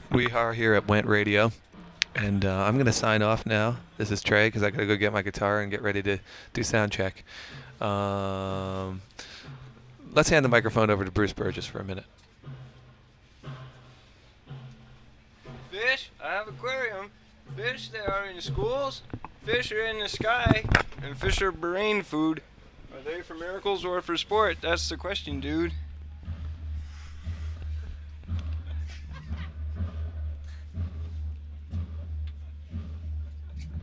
We are here at Went Radio, and I'm going to sign off now. This is Trey because I got to go get my guitar and get ready to do sound check. Um, let's hand the microphone over to Bruce Burgess for a minute. Fish? I have aquarium. Fish, they are in schools. Fish are in the sky. And fish are brain food. Are they for miracles or for sport? That's the question, dude.